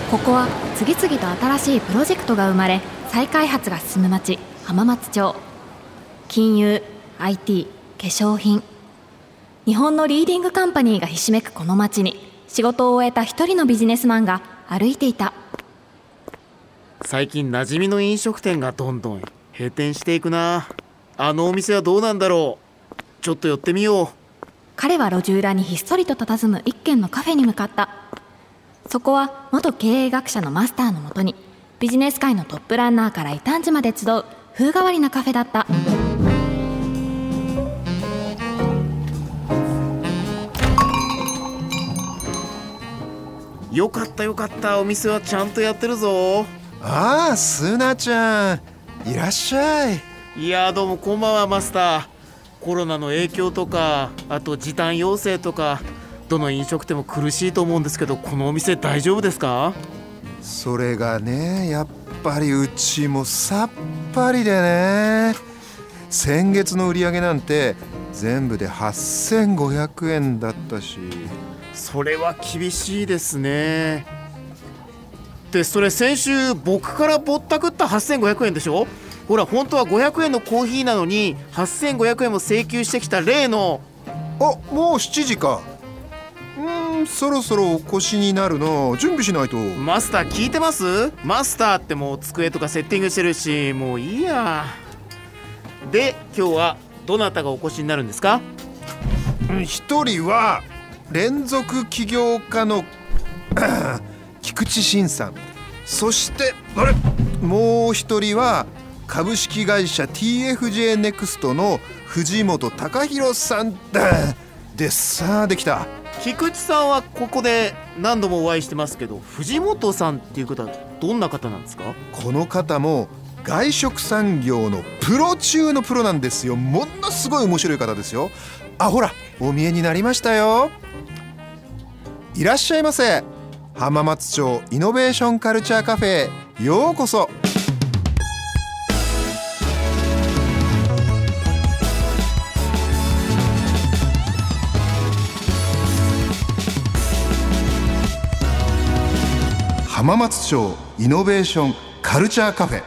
ここは次々と新しいプロジェクトが生まれ、再開発が進む町、浜松町。金融、IT、化粧品、日本のリーディングカンパニーがひしめくこの町に、仕事を終えた一人のビジネスマンが歩いていた。 最近馴染みの飲食店がどんどん閉店していくな。あのお店はどうなんだろう。ちょっと寄ってみよう。 彼は路地裏にひっそりと佇む一軒のカフェに向かった。そこは元経営学者のマスターのもとに、ビジネス界のトップランナーから異端児まで集う風変わりなカフェだった。 よかったよかった、お店はちゃんとやってるぞ。 ああ、スナちゃん、いらっしゃい。 いやどうもこんばんはマスター。コロナの影響とか、あと時短要請とか、どの飲食店も苦しいと思うんですけど、このお店大丈夫ですか？ それがね、やっぱりうちもさっぱりでね。先月の売り上げなんて全部で8500円だったし。 それは厳しいですね。でそれ先週僕からぼったくった8500円でしょ。ほら本当は500円のコーヒーなのに8500円も請求してきた例の。 あ、もう7時か。そろそろお越しになるの。準備しないと。 マスター聞いてます？マスターってもう机とかセッティングしてるし、もういいや。で今日はどなたがお越しになるんですか？ 一人は連続起業家の菊池慎さん。そしてもう一人は株式会社 TFJ ネクストの藤本隆弘さんでさあ、できた。 菊池さんはここで何度もお会いしてますけど、藤本さんっていう方はどんな方なんですか？ この方も外食産業のプロ中のプロなんですよ。ものすごい面白い方ですよ。あ、ほらお見えになりましたよ。いらっしゃいませ。浜松町イノベーションカルチャーカフェへようこそ。浜松町イノベーションカルチャーカフェ。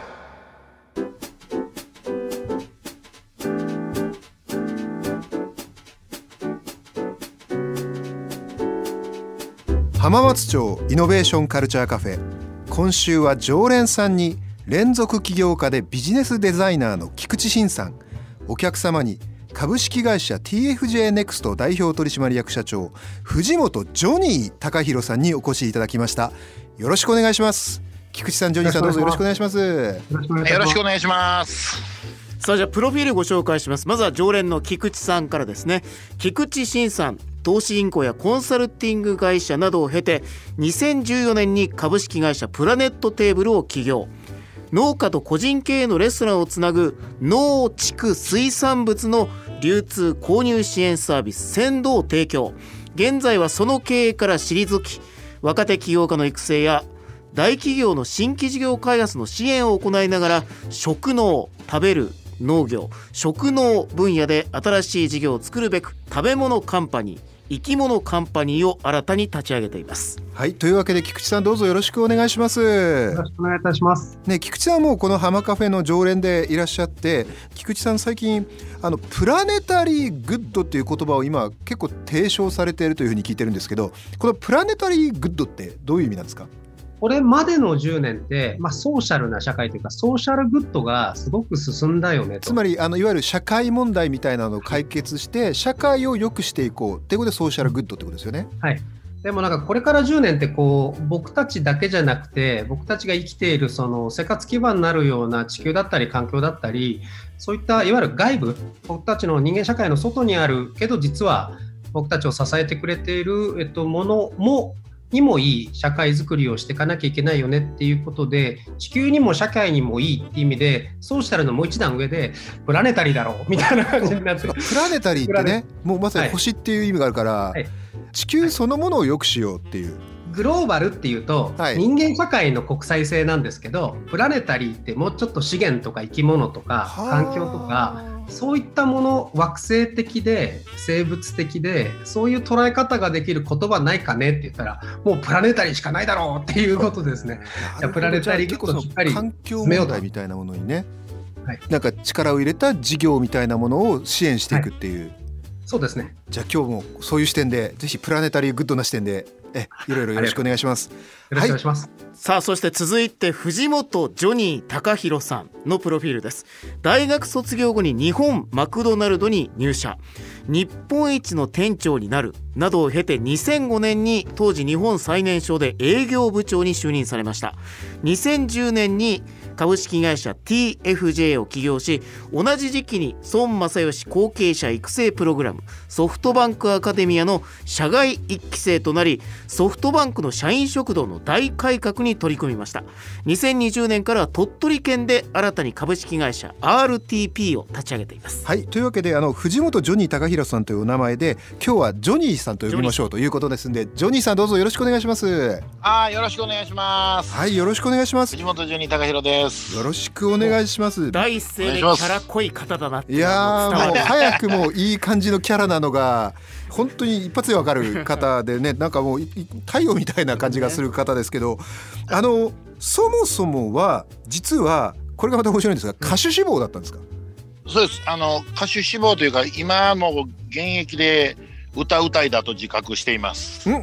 浜松町イノベーションカルチャーカフェ。今週は常連さんに連続起業家でビジネスデザイナーの菊池慎さん、お客様に株式会社 TFJ ネクスト代表取締役社長藤本ジョニー隆弘さんにお越しいただきました。よろしくお願いします。菊池さん、ジョニーさん、どうぞよろしくお願いします。 よろしくお願いします。 さあじゃあプロフィールご紹介します。まずは常連の菊池さんからですね。菊池慎さん、投資銀行やコンサルティング会社などを経て2014年に株式会社プラネットテーブルを起業。農家と個人経営のレストランをつなぐ農畜水産物の流通購入支援サービス先導を提供。現在はその経営から退き、若手起業家の育成や大企業の新規事業開発の支援を行いながら、食農、食べる農業、食農分野で新しい事業を作るべく食べ物カンパニー、生き物カンパニーを新たに立ち上げています。 はい、というわけで菊池さん、どうぞよろしくお願いします。 よろしくお願いいたします。 ね、菊池さんはもうこの浜カフェの常連でいらっしゃって、菊池さん最近プラネタリーグッドっていう言葉を今結構提唱されているというふうに聞いてるんですけど、このプラネタリーグッドってどういう意味なんですか？ これまでの10年って、ソーシャルな社会というかソーシャルグッドがすごく進んだよねと。 つまりいわゆる社会問題みたいなのを解決して社会を良くしていこうっていうことでソーシャルグッドってことですよね。 はい。でもこれから10年って僕たちだけじゃなくて、僕たちが生きているその生活基盤になるような地球だったり環境だったり、そういったいわゆる外部、僕たちの人間社会の外にあるけど実は僕たちを支えてくれている、ものにもいい社会づくりをしていかなきゃいけないよねっていうことで、地球にも社会にもいいっていう意味でソーシャルのもう一段上でプラネタリーだろうみたいな感じになってプラネタリーってね、もうまさに星っていう意味があるから、はい、地球そのものを良くしようっていう、 グローバルっていうと、はい、人間社会の国際性なんですけど、プラネタリーってもうちょっと資源とか生き物とか環境とかそういったもの、惑星的で生物的でそういう捉え方ができる言葉ないかねって言ったら、もうプラネタリーしかないだろうっていうことですね。プラネタリー結構しっかり環境問題みたいなものにね、 はい、 なんか力を入れた事業みたいなものを支援していくっていう、はい、 そうですね。 じゃあ今日もそういう視点で、ぜひプラネタリーグッドな視点でいろいろよろしくお願いします。 よろしくお願いします。 はい、さあそして続いて藤本ジョニー貴弘さんのプロフィールです。大学卒業後に日本マクドナルドに入社、日本一の店長になるなどを経て、2005年に当時日本最年少で営業部長に就任されました。2010年に株式会社 TFJ を起業し、同じ時期に孫正義後継者育成プログラムソフトバンクアカデミアの社外1期生となり、ソフトバンクの社員食堂の大改革に取り組みました。2020年からは鳥取県で新たに株式会社 RTP を立ち上げています。 はい、というわけで藤本ジョニー貴弘さんというお名前で、今日はジョニーさんと呼びましょうということですので、ジョニーさんどうぞよろしくお願いします。 よろしくお願いします。 はい、よろしくお願いします。 藤本ジョニー貴弘です。 よろしくお願いします。 第一声でキャラ濃い方だなって。 いやもう早くもいい感じのキャラなのが本当に一発でわかる方でね、なんかもう太陽みたいな感じがする方ですけど、そもそもは実はこれがまた面白いんですが、歌手志望だったんですか？ そうです。歌手志望というか、今も現役で歌うたいだと自覚しています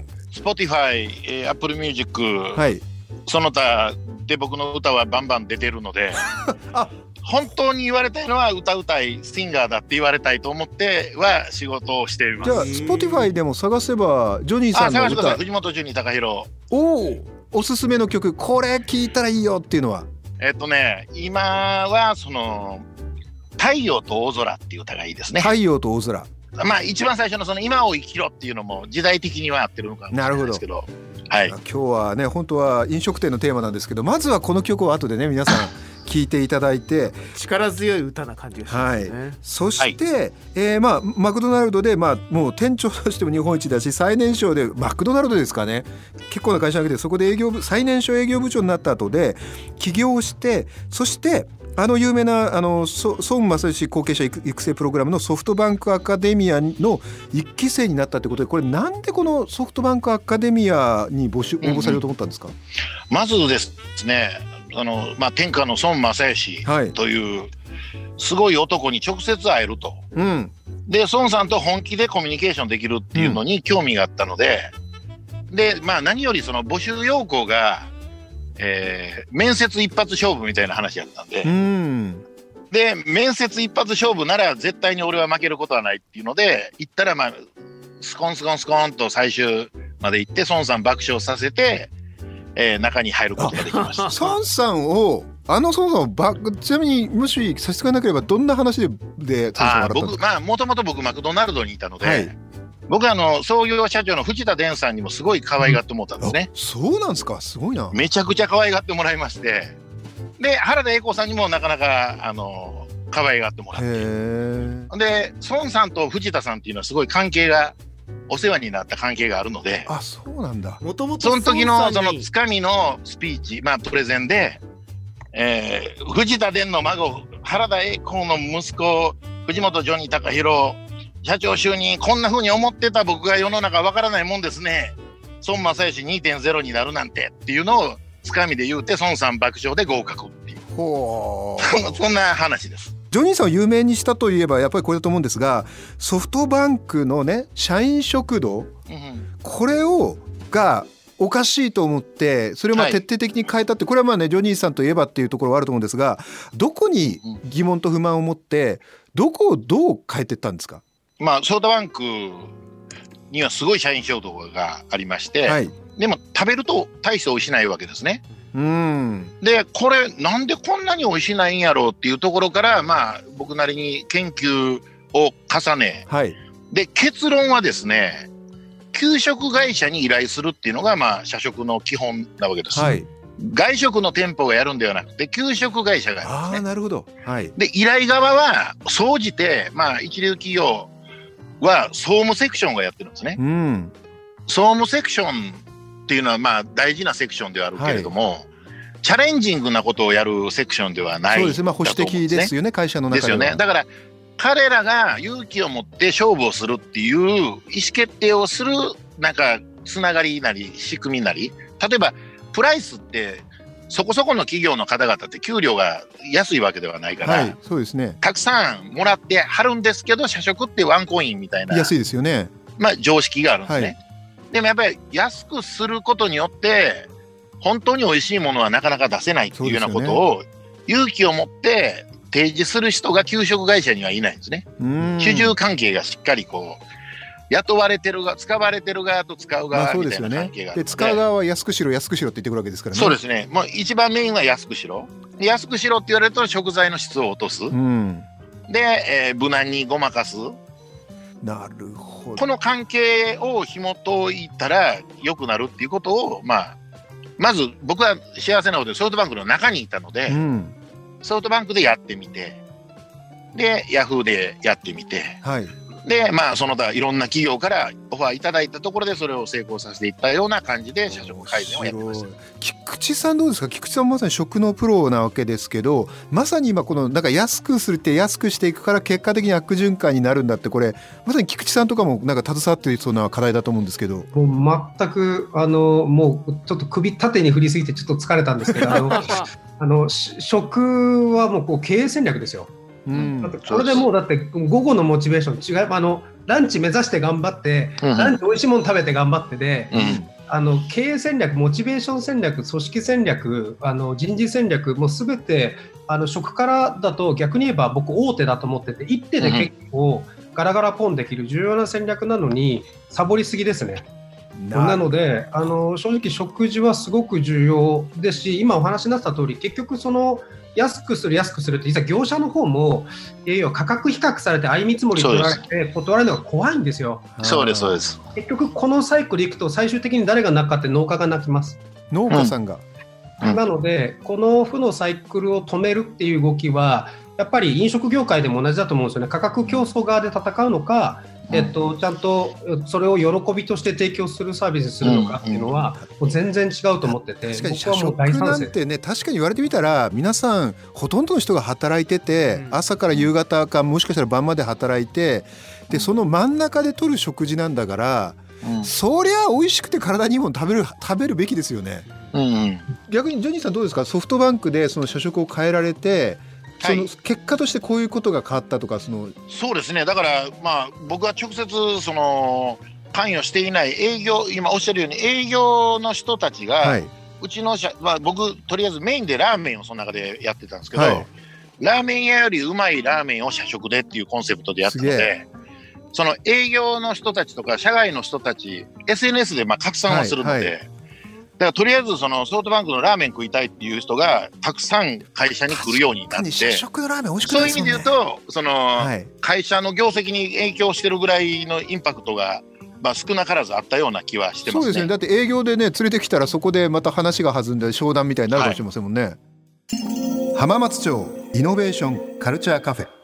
。Spotify、Apple Music、はい、その他で僕の歌はバンバン出てるので本当に言われたいのは歌うたいシンガーだって言われたいと思っては仕事をしています。 じゃあ Spotify でも探せばジョニーさんの歌、 探してください。藤本ジョニー貴弘。 おすすめの曲、これ聴いたらいいよっていうのは？ 今は太陽と大空っていう歌がいいですね。 太陽と大空、 一番最初の今を生きろっていうのも時代的には合ってるのかもしれないですけど、はい、今日はね本当は飲食店のテーマなんですけど、まずはこの曲を後でね皆さん聴いていただいて力強い歌な感じがしますね。はい、 そして、マクドナルドで、もう店長としても日本一だし、最年少でマクドナルドですかね、結構な会社だけで、そこで最年少営業部長になった後で起業して、そして有名な孫正義後継者育成プログラムのソフトバンクアカデミアの1期生になったということで、これなんでこのソフトバンクアカデミアに応募されようと思ったんですか？ まずですね、天下の孫正義というすごい男に直接会えると、で孫さんと本気でコミュニケーションできるっていうのに興味があったので、何よりその募集要項が面接一発勝負みたいな話やったんで、で面接一発勝負なら絶対に俺は負けることはないっていうので行ったら、スコンスコンスコンと最終まで行って孫さん爆笑させて、中に入ることができました。 孫さんをちなみにもし差し支えなければどんな話で孫さん笑ったんですか？ もともと僕マクドナルドにいたので、僕創業社長の藤田伝さんにもすごい可愛がってもらったんですね。 そうなんですか、すごいな。 めちゃくちゃ可愛がってもらいまして、で原田栄子さんにもなかなか可愛がってもらって、で孫さんと藤田さんっていうのはすごい関係が、お世話になった関係があるので、 そうなんだ。 もともとその時のそのつかみのスピーチ、プレゼンで、藤田伝の孫原田栄子の息子藤本ジョニー貴弘社長就任、こんな風に思ってた僕が世の中わからないもんですね、孫正義 2.0 になるなんてっていうのをつかみで言うて、孫さん爆笑で合格っていう、そんな話です。 ジョニーさんを有名にしたといえばやっぱりこれだと思うんですが、ソフトバンクのね社員食堂、これがおかしいと思って、それを徹底的に変えたって、これはジョニーさんといえばっていうところはあると思うんですが、どこに疑問と不満を持ってどこをどう変えていったんですか？ ソフトバンクにはすごい社員食堂がありまして、でも食べると大して美味しないわけですね。でこれなんでこんなに美味しないんやろうっていうところから、僕なりに研究を重ね、で結論はですね、給食会社に依頼するっていうのが社食の基本なわけです。外食の店舗がやるんではなくて給食会社がやるんですね。 なるほど。 で依頼側は総じて一流企業は総務セクションがやってるんですね。総務セクションっていうのは大事なセクションではあるけれども、チャレンジングなことをやるセクションではない。 そうですね、保守的ですよね、会社の中では。 ですよね。だから彼らが勇気を持って勝負をするっていう意思決定をするなんかつながりなり仕組みなり、例えばプライスってそこそこの企業の方々って給料が安いわけではないから、はい、 そうですね、 たくさんもらってはるんですけど、社食ってワンコインみたいな安いですよね、 まあ、常識があるんですね、はい、でもやっぱり安くすることによって本当に美味しいものはなかなか出せないっていうようなことを勇気を持って提示する人が給食会社にはいないんですね。主従関係がしっかりこう雇われてる側、使われてる側と使う側みたいな関係があるので、 使う側は安くしろ安くしろって言ってくるわけですからね。 そうですね。もう一番メインは安くしろ。安くしろって言われると食材の質を落とす。で、無難にごまかす。 なるほど。 この関係を紐解いたら良くなるっていうことを、まず僕は幸せなことでソフトバンクの中にいたので、ソフトバンクでやってみて、でヤフーでやってみて、はい、でその他いろんな企業からオファーいただいたところでそれを成功させていったような感じで社食改善をやってました。 菊池さんどうですか？菊池さんまさに食のプロなわけですけど、まさに今このなんか安くするって安くしていくから結果的に悪循環になるんだって、これまさに菊池さんとかもなんか携わっていそうな課題だと思うんですけど。 もう全くもうちょっと首縦に振りすぎてちょっと疲れたんですけど食はもう経営戦略ですよ。だってこれでもうだって午後のモチベーション違い、ランチ目指して頑張って、ランチ美味しいもの食べて頑張ってで、経営戦略、モチベーション戦略、組織戦略、人事戦略、もうすべて食からだと逆に言えば僕大手だと思ってて、一手で結構ガラガラポンできる重要な戦略なのにサボりすぎですね。なので正直食事はすごく重要ですし、今お話になった通り結局その安くするって実は業者の方も価格比較されて相見積もり取られて断られるのが怖いんですよ。 そうですそうです。 結局このサイクルいくと最終的に誰が泣くかって農家が泣きます。 農家さんが、 なのでこの負のサイクルを止めるっていう動きはやっぱり飲食業界でも同じだと思うんですよね。価格競争側で戦うのか、ちゃんとそれを喜びとして提供するサービスするのかっていうのはもう全然違うと思ってて、 確かに社食なんてね、確かに言われてみたら皆さんほとんどの人が働いてて、朝から夕方かもしかしたら晩まで働いて、でその真ん中で取る食事なんだから、そりゃ美味しくて体にいいもの食べるべきですよね。逆にジョニーさんどうですか？ソフトバンクでその社食を変えられて、その結果としてこういうことが変わったとか、 そうですね。だから僕は直接関与していない営業、今おっしゃるように営業の人たちが、うちの僕とりあえずメインでラーメンをその中でやってたんですけど、ラーメン屋よりうまいラーメンを社食でっていうコンセプトでやったので、その営業の人たちとか社外の人たち SNS で拡散をするので、だからとりあえずそのソフトバンクのラーメン食いたいっていう人がたくさん会社に来るようになって、 社食のラーメン美味しくそうないですもんね。 いう意味で言うとその、会社の業績に影響してるぐらいのインパクトが少なからずあったような気はしてますね。 そうですね。だって営業でね連れてきたらそこでまた話が弾んで商談みたいになるかもしれませんもんね。浜松町イノベーションカルチャーカフェ。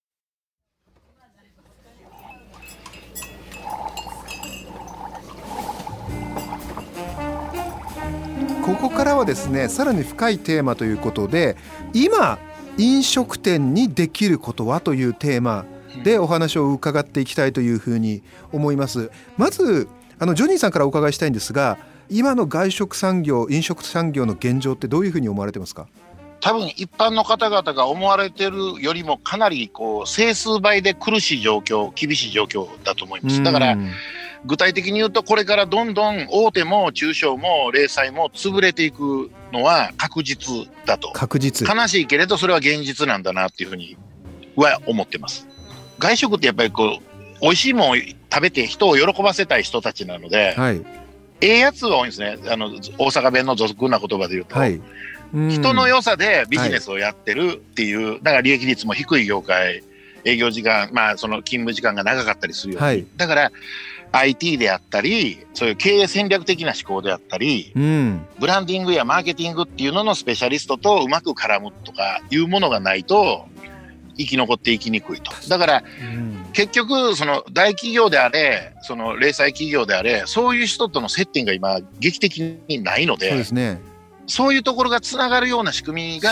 ここからはですね、さらに深いテーマということで、今飲食店にできることはというテーマでお話を伺っていきたいというふうに思います。まずジョニーさんからお伺いしたいんですが、今の外食産業、飲食産業の現状ってどういうふうに思われてますか？ 多分一般の方々が思われてるよりもかなり整数倍で苦しい状況、厳しい状況だと思います。だから具体的に言うと、これからどんどん大手も中小も零細も潰れていくのは確実だと。 確実。 悲しいけれどそれは現実なんだなっていうふうには思ってます。外食ってやっぱり美味しいものを食べて人を喜ばせたい人たちなので、やつが多いんですね。大阪弁の俗な言葉で言うと、人の良さでビジネスをやってるっていう、だから利益率も低い業界、営業時間、その勤務時間が長かったりするように、だからIT であったり、そういう経営戦略的な思考であったり、ブランディングやマーケティングっていうののスペシャリストとうまく絡むとかいうものがないと生き残っていきにくいと。だから、結局その大企業であれ、その零細企業であれ、そういう人との接点が今劇的にないので、そういうところがつながるような仕組みが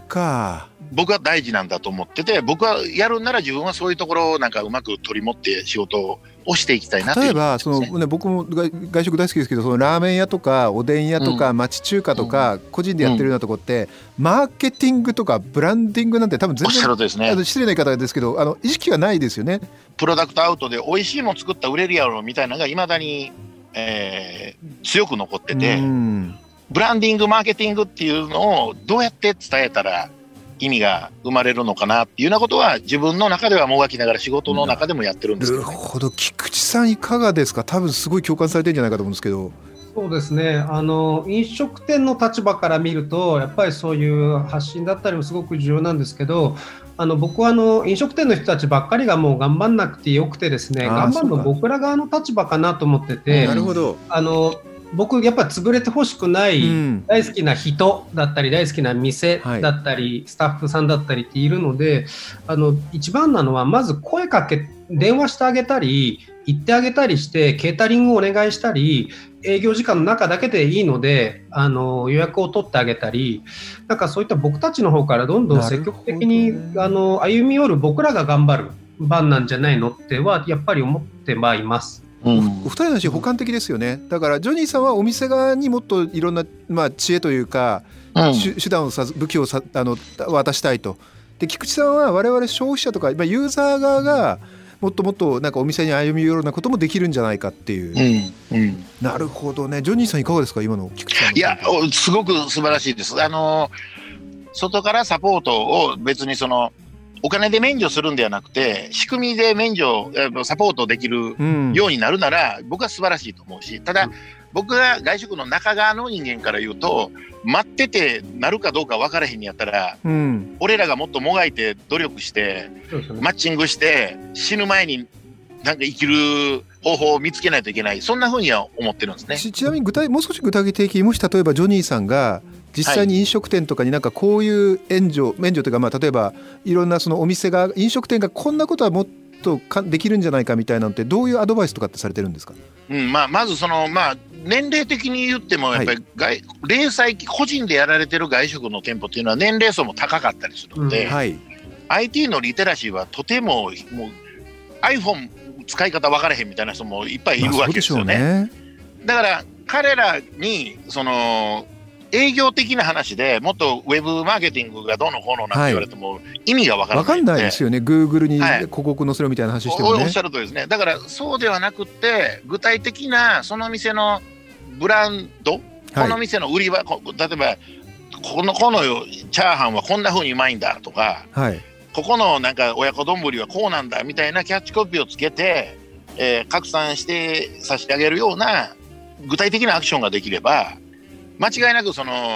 か。 僕は大事なんだと思ってて、僕はやるなら自分はそういうところをなんかうまく取り持って仕事をしていきたいなという、 例えばその、ね、僕も外食大好きですけど、そのラーメン屋とかおでん屋とか町中華とか個人でやってるようなとこって、マーケティングとかブランディングなんて多分全然、おっしゃるとですね、失礼な言い方ですけど意識がないですよね。 プロダクトアウトで美味しいもの作ったら売れるやろみたいなのがいまだに、強く残ってて、ブランディングマーケティングっていうのをどうやって伝えたら意味が生まれるのかなっていうようなことは自分の中ではもがきながら仕事の中でもやってるんですけど、ね、 なるほど。菊池さんいかがですか。多分すごい共感されてるんじゃないかと思うんですけど。 そうですね、飲食店の立場から見るとやっぱりそういう発信だったりもすごく重要なんですけど、僕は飲食店の人たちばっかりがもう頑張んなくてよくてですね、頑張るの僕ら側の立場かなと思ってて、 なるほど。 僕やっぱり潰れてほしくない、大好きな人だったり大好きな店だったり、スタッフさんだったりっているので、一番なのはまず声かけ電話してあげたり行ってあげたりしてケータリングをお願いしたり、営業時間の中だけでいいので予約を取ってあげたり、なんかそういった僕たちの方からどんどん積極的に歩み寄る僕らが頑張る番なんじゃないのってはやっぱり思ってまいります。 お二人の話補完的ですよね。だからジョニーさんはお店側にもっといろんな、知恵というか、手段を武器を渡したいと。で菊池さんは我々消費者とか、ユーザー側がもっともっとなんかお店に歩み寄るようなこともできるんじゃないかっていう、なるほどね。ジョニーさんいかがですか、今の菊池さんの。 いやすごく素晴らしいです。外からサポートを別にお金で免除するんではなくて仕組みで免除サポートできるようになるなら、僕は素晴らしいと思うし、ただ、僕が外食の中側の人間から言うと、待っててなるかどうか分からへんやったら、俺らがもっともがいて努力してマッチングして死ぬ前になんか生きる方法を見つけないといけない、そんな風には思ってるんですね。 ちなみにもう少し具体的に、もし例えばジョニーさんが実際に飲食店とかになんかこういう免除というか、例えばいろんなそのお店が飲食店がこんなことはもっとできるんじゃないかみたいなのって、どういうアドバイスとかってされてるんですか。 まず年齢的に言ってもやっぱり、零細個人でやられてる外食の店舗っていうのは年齢層も高かったりするので、IT のリテラシーはとても、もう iPhone 使い方分からへんみたいな人もいっぱいいるわけですよね。だから彼らに営業的な話でもっとウェブマーケティングがどうのこうのなんて言われても意味が分からない。 分かんないですよね。 Google に広告載せろみたいな話してもね、 おっしゃるとおりですね。だからそうではなくて、具体的なその店のブランド、この店の売り場、例えばこのチャーハンはこんな風にうまいんだとか、ここのなんか親子丼はこうなんだみたいなキャッチコピーをつけて、拡散して差し上げるような具体的なアクションができれば、間違いなく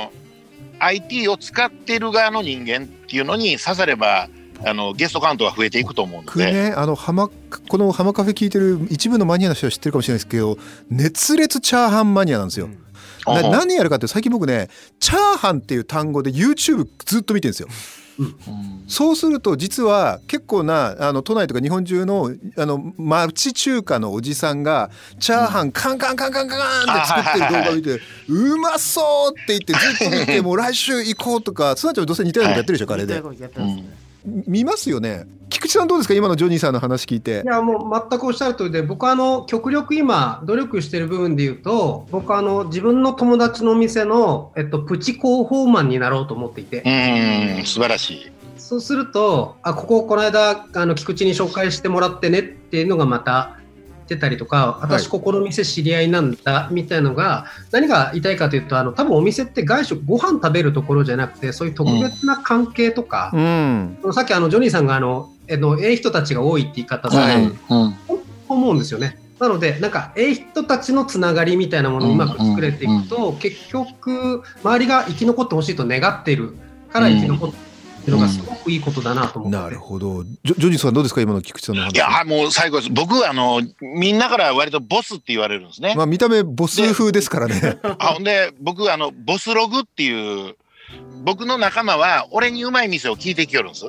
IT を使っている側の人間っていうのに刺さればゲストカウントは増えていくと思うので、 このハマカフェ聞いてる一部のマニアの人は知ってるかもしれないですけど、熱烈チャーハンマニアなんですよ。何やるかって最近僕ね、チャーハンっていう単語で YouTube ずっと見てるんですよ。そうすると実は結構な都内とか日本中の町中華のおじさんがチャーハンカンカンカンカンカンって作ってる動画を見て、うまそうって言ってずっと見て、もう来週行こうとか、すなちゃんどうせ似たようなことやってるでしょ、彼で。見ますよね。菊池さんどうですか、今のジョニーさんの話聞いて。 いやもう全くおっしゃる通りで、僕は極力今努力してる部分で言うと、僕は自分の友達のお店の、プチ広報マンになろうと思っていて、 素晴らしい。 そうするとこの間菊池に紹介してもらってねっていうのがまた出たりとか、私ここの店知り合いなんだみたいなのが、何が言いたいかというと、多分お店って外食ご飯食べるところじゃなくて、そういう特別な関係とか、さっきジョニーさんが人たちが多いって言い方されると思うんですよね。なのでなんか人たちのつながりみたいなものをうまく作れていくと、結局周りが生き残ってほしいと願っているから生き残ってっていうのがすごくいいことだなと思って、 なるほど。ジョニーさんどうですか、今の菊池さんの話。 いやもう最後です。僕はみんなから割とボスって言われるんですね。 見た目ボス風ですからね。 ほんで僕ボスログっていう、僕の仲間は俺にうまい店を聞いてきよるんです。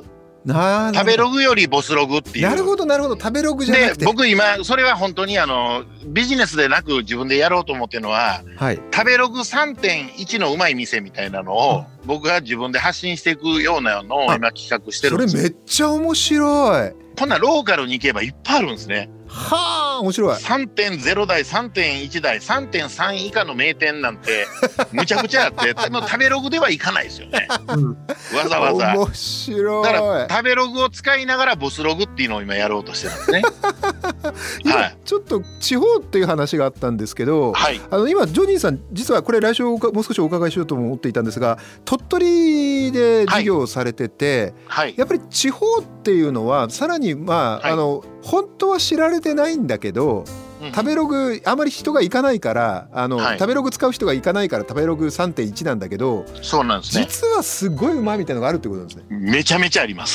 食べログよりボスログっていう。 なるほどなるほど。食べログじゃなくて。 で僕今それは本当にビジネスでなく自分でやろうと思ってるのは、はい、食べログ 3.1 のうまい店みたいなのを僕が自分で発信していくようなのを今企画してるんです。 それめっちゃ面白い。 こんなローカルに行けばいっぱいあるんですね。 はあ、面白い。 3.0 台 3.1 台 3.3 以下の名店なんてむちゃくちゃあってでも食べログでは行かないですよね、わざわざ。 面白い。 だから食べログを使いながらボスログっていうのを今やろうとしてるんですねはい、ちょっと地方っていう話があったんですけど、はい、今ジョニーさん実はこれ来週もう少しお伺いしようと思っていたんですが、鳥取で事業をされてて、はい、やっぱり地方っていうのはさらにまあ、はい、本当は知られてないんだけど、食べログあまり人が行かないからはい、食べログ使う人が行かないから食べログ 3.1 なんだけど、 そうなんですね。 実はすごいうまいみたいなのがあるってことなんですね。 めちゃめちゃあります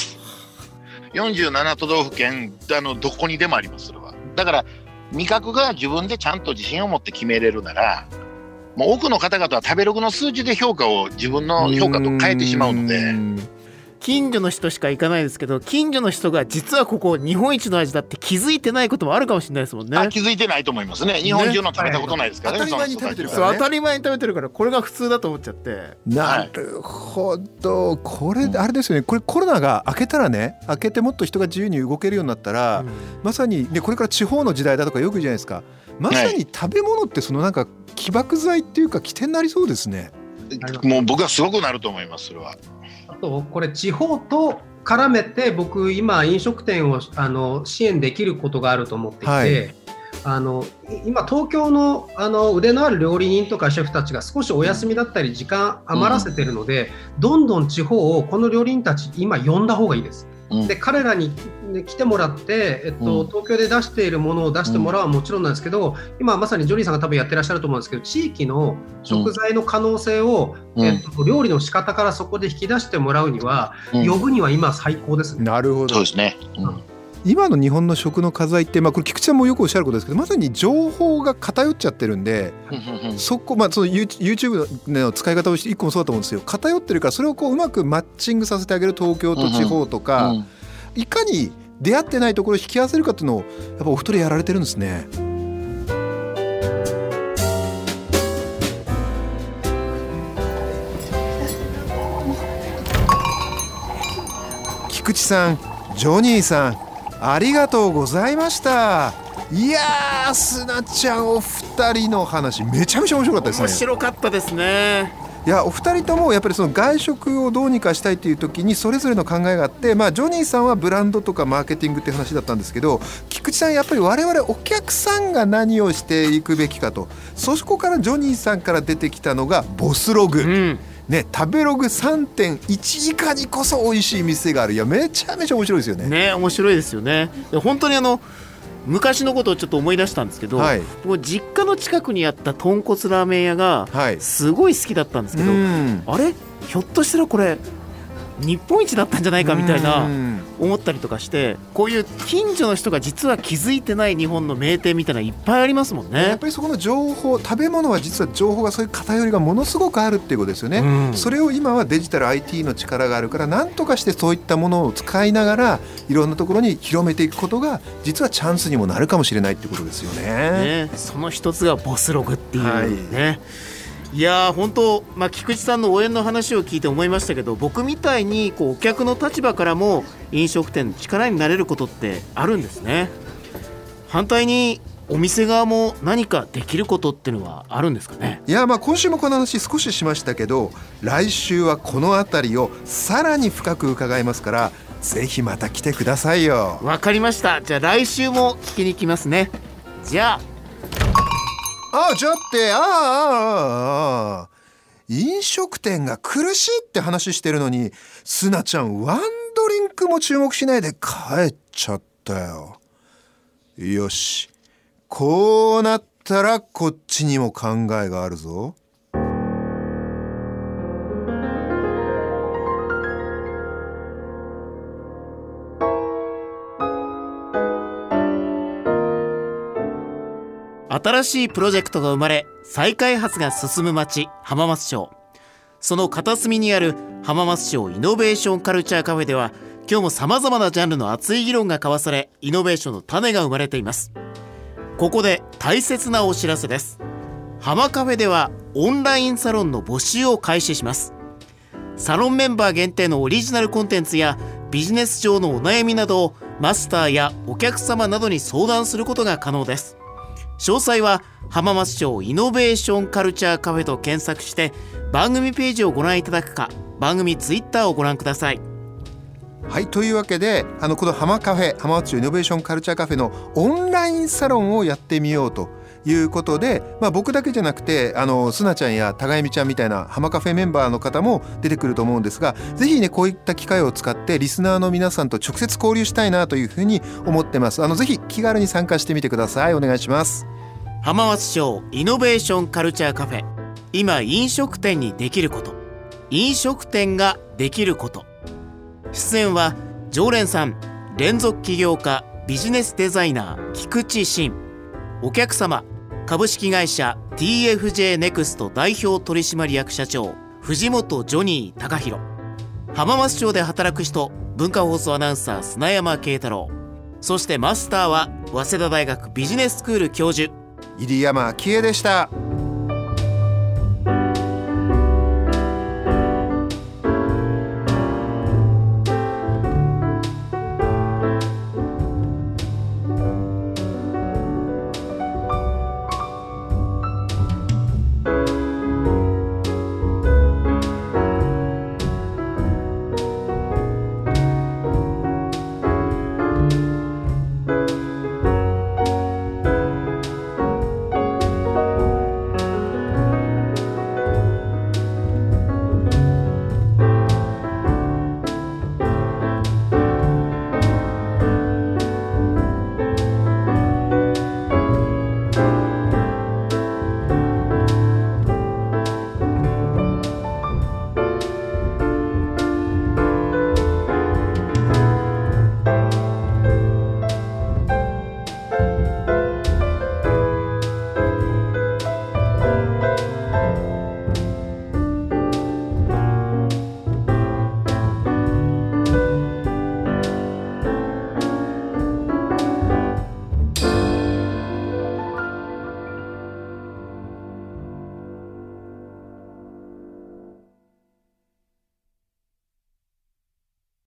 。47都道府県どこにでもあります。それはだから味覚が自分でちゃんと自信を持って決めれるなら、もう多くの方々は食べログの数字で評価を自分の評価と変えてしまうので、 近所の人しか行かないですけど、近所の人が実はここ日本一の味だって気づいてないこともあるかもしれないですもんね。 気づいてないと思いますね。日本中の食べたことないですからね。 当たり前に食べてるからね。 当たり前に食べてるからこれが普通だと思っちゃって。 なるほど。これあれですよね。これコロナが明けたらね、明けてもっと人が自由に動けるようになったら、まさにね、これから地方の時代だとかよく言うじゃないですか。まさに食べ物ってそのなんか起爆剤っていうか起点になりそうですね。 もう僕はすごくなると思います。それは。 あとこれ地方と絡めて僕今飲食店を支援できることがあると思っていて、はい、今東京の腕のある料理人とかシェフたちが少しお休みだったり時間余らせてるので、どんどん地方をこの料理人たち今呼んだ方がいいです。で彼らに来てもらって、東京で出しているものを出してもらうはもちろんなんですけど、今まさにジョニーさんが多分やってらっしゃると思うんですけど、地域の食材の可能性を、料理の仕方からそこで引き出してもらうには、呼ぶには今最高ですね。 なるほど。 そうですね。 今の日本の食の課題って、これ菊池さんもよくおっしゃることですけど、まさに情報が偏っちゃってるんで、そこ、その YouTube の使い方をして一個もそうだと思うんですよ。偏ってるからそれをこううまくマッチングさせてあげる、東京と地方とか、いかに出会ってないところを引き合わせるかっていうのをやっぱお二人やられてるんですね。菊池さん、ジョニーさん、ありがとうございました。いやー、すなちゃんお二人の話めちゃめちゃ面白かったですね。 面白かったですね。 いや、お二人ともやっぱりその外食をどうにかしたいという時にそれぞれの考えがあって、ジョニーさんはブランドとかマーケティングっていう話だったんですけど、菊池さんやっぱり我々お客さんが何をしていくべきかと、そこからジョニーさんから出てきたのがボスログ、食べログ 3.1 以下にこそ美味しい店がある。いや、めちゃめちゃ面白いですよね。 面白いですよね。本当に昔のことをちょっと思い出したんですけど、はい、もう実家の近くにあった豚骨ラーメン屋がすごい好きだったんですけど、あれひょっとしたらこれ日本一だったんじゃないかみたいな思ったりとかして、こういう近所の人が実は気づいてない日本の名店みたいなのいっぱいありますもんね。 やっぱりそこの情報、食べ物は実は情報がそういう偏りがものすごくあるっていうことですよね。それを今はデジタル IT の力があるから、なんとかしてそういったものを使いながらいろんなところに広めていくことが実はチャンスにもなるかもしれないっていうことですよ ね。 その一つがボスログっていうね。いや本当、菊池さんの応援の話を聞いて思いましたけど、僕みたいにお客の立場からも飲食店の力になれることってあるんですね。反対にお店側も何かできることっていうのはあるんですかね。 いや、今週もこの話少ししましたけど、来週はこのあたりをさらに深く伺いますから、ぜひまた来てくださいよ。 わかりました。じゃあ来週も聞きに来ますね。じゃあちょっと飲食店が苦しいって話してるのに、すなちゃんワンドリンクも注目しないで帰っちゃったよ。よし、こうなったらこっちにも考えがあるぞ。 新しいプロジェクトが生まれ、再開発が進む町浜松町。その片隅にある浜松町イノベーションカルチャーカフェでは、 今日も様々なジャンルの熱い議論が交わされ、イノベーションの種が生まれています。ここで大切なお知らせです。ハマカフェではオンラインサロンの募集を開始します。サロンメンバー限定のオリジナルコンテンツやビジネス上のお悩みなどをマスターやお客様などに相談することが可能です。詳細は浜松町イノベーションカルチャーカフェと検索して番組ページをご覧いただくか、番組ツイッターをご覧ください。 はい、というわけでこの浜カフェ、浜松町イノベーションカルチャーカフェのオンラインサロンをやってみようということで、僕だけじゃなくてすなちゃんや高みちゃんみたいな浜カフェメンバーの方も出てくると思うんですが、ぜひねこういった機会を使ってリスナーの皆さんと直接交流したいなというふうに思ってます。ぜひ気軽に参加してみてください。お願いします。 浜松町イノベーションカルチャーカフェ、今飲食店にできること、飲食店ができること。出演は常連さん、連続起業家、ビジネスデザイナー菊池真。お客様、株式会社 TFJ ネクスト代表取締役社長藤本ジョニー貴弘。浜松町で働く人、文化放送アナウンサー砂山慶太郎。そしてマスターは早稲田大学ビジネススクール教授入山喜恵でした。